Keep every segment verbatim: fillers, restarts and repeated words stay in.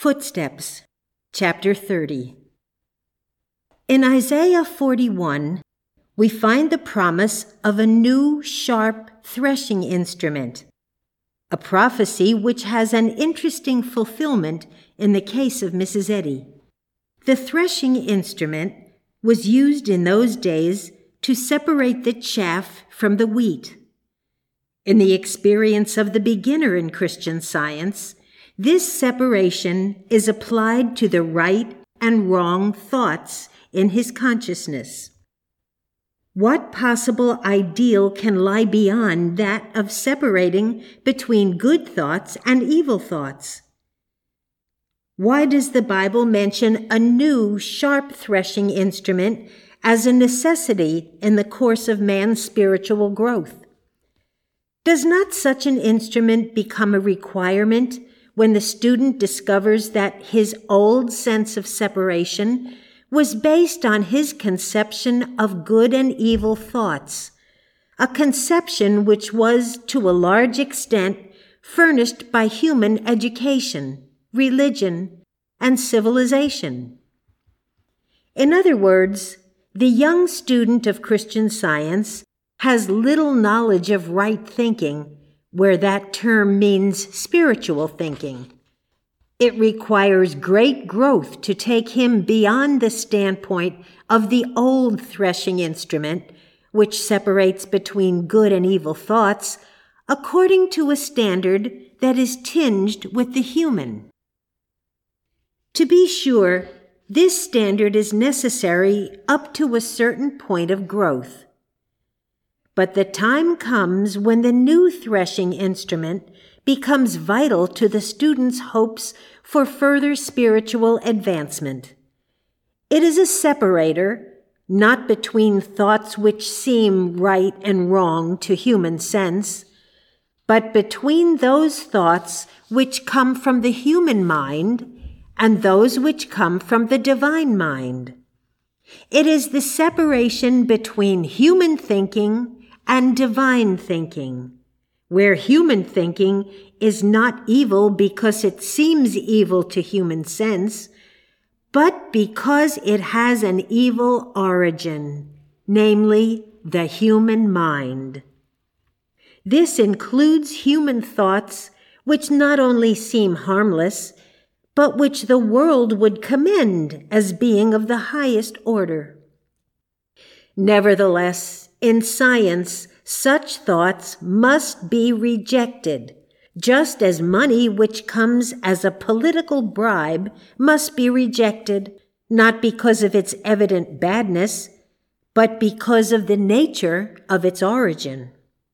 Footsteps, Chapter thirty. In Isaiah forty-one, we find the promise of a new, sharp threshing instrument, a prophecy which has an interesting fulfillment in the case of Missus Eddy. The threshing instrument was used in those days to separate the chaff from the wheat. In the experience of the beginner in Christian Science, this separation is applied to the right and wrong thoughts in his consciousness. What possible ideal can lie beyond that of separating between good thoughts and evil thoughts? Why does the Bible mention a new, sharp threshing instrument as a necessity in the course of man's spiritual growth? Does not such an instrument become a requirement when the student discovers that his old sense of separation was based on his conception of good and evil thoughts, a conception which was, to a large extent, furnished by human education, religion, and civilization? In other words, the young student of Christian Science has little knowledge of right thinking, where that term means spiritual thinking. It requires great growth to take him beyond the standpoint of the old threshing instrument, which separates between good and evil thoughts, according to a standard that is tinged with the human. To be sure, this standard is necessary up to a certain point of growth. But the time comes when the new threshing instrument becomes vital to the student's hopes for further spiritual advancement. It is a separator, not between thoughts which seem right and wrong to human sense, but between those thoughts which come from the human mind and those which come from the divine mind. It is the separation between human thinking and divine thinking, where human thinking is not evil because it seems evil to human sense, but because it has an evil origin, namely the human mind. This includes human thoughts which not only seem harmless, but which the world would commend as being of the highest order. Nevertheless, in science, such thoughts must be rejected, just as money which comes as a political bribe must be rejected, not because of its evident badness, but because of the nature of its origin.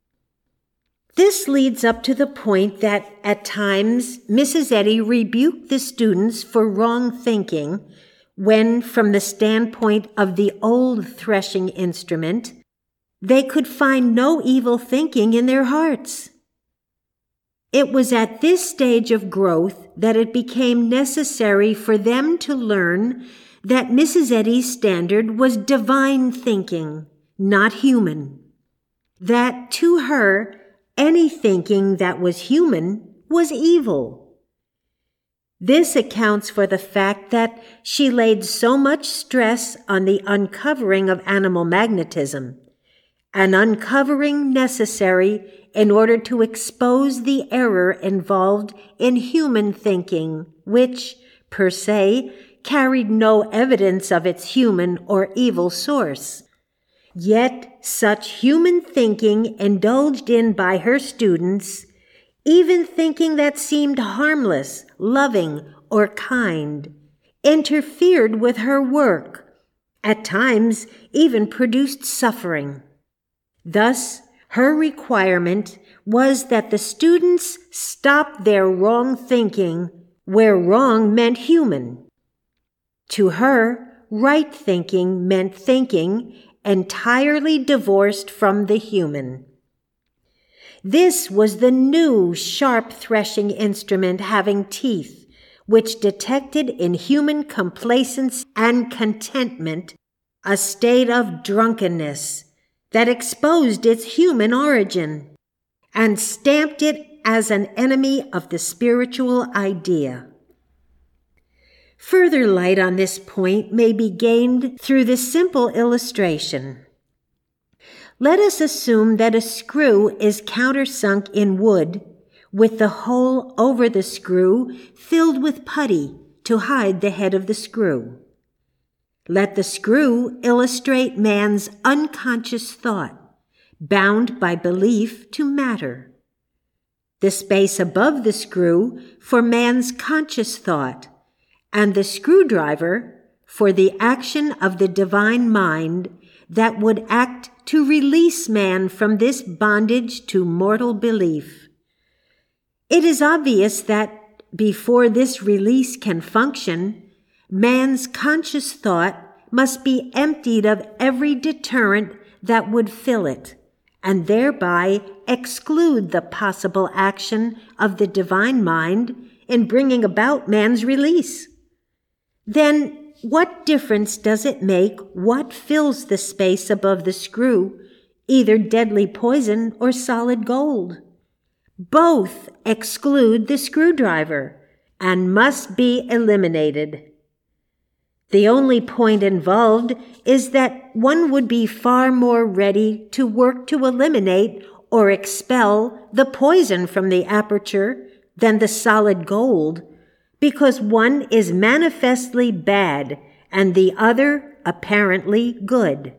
This leads up to the point that, at times, Missus Eddy rebuked the students for wrong thinking when, from the standpoint of the old threshing instrument, they could find no evil thinking in their hearts. It was at this stage of growth that it became necessary for them to learn that Missus Eddy's standard was divine thinking, not human. That to her, any thinking that was human was evil. This accounts for the fact that she laid so much stress on the uncovering of animal magnetism, an uncovering necessary in order to expose the error involved in human thinking, which, per se, carried no evidence of its human or evil source. Yet such human thinking indulged in by her students, even thinking that seemed harmless, loving, or kind, interfered with her work, at times even produced suffering. Thus, her requirement was that the students stop their wrong thinking where wrong meant human. To her, right thinking meant thinking entirely divorced from the human. This was the new, sharp threshing instrument having teeth, which detected in human complacence and contentment a state of drunkenness that exposed its human origin and stamped it as an enemy of the spiritual idea. Further light on this point may be gained through this simple illustration. Let us assume that a screw is countersunk in wood, with the hole over the screw filled with putty to hide the head of the screw. Let the screw illustrate man's unconscious thought, bound by belief to matter. The space above the screw for man's conscious thought, and the screwdriver for the action of the divine mind that would act to release man from this bondage to mortal belief. It is obvious that before this release can function, man's conscious thought must be emptied of every deterrent that would fill it, and thereby exclude the possible action of the divine mind in bringing about man's release. Then what difference does it make what fills the space above the screw, either deadly poison or solid gold? Both exclude the screwdriver and must be eliminated. The only point involved is that one would be far more ready to work to eliminate or expel the poison from the aperture than the solid gold, because one is manifestly bad and the other apparently good.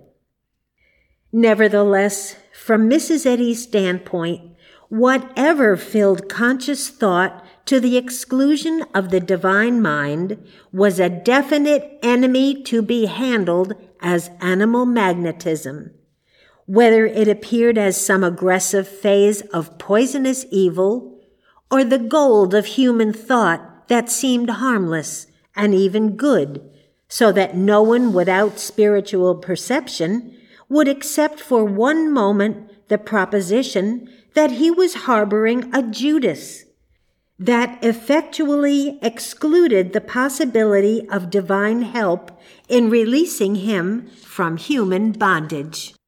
Nevertheless, from Missus Eddy's standpoint, whatever filled conscious thought to the exclusion of the divine mind was a definite enemy to be handled as animal magnetism, whether it appeared as some aggressive phase of poisonous evil or the gold of human thought that seemed harmless and even good, so that no one without spiritual perception would accept for one moment the proposition that he was harboring a Judas, that effectually excluded the possibility of divine help in releasing him from human bondage.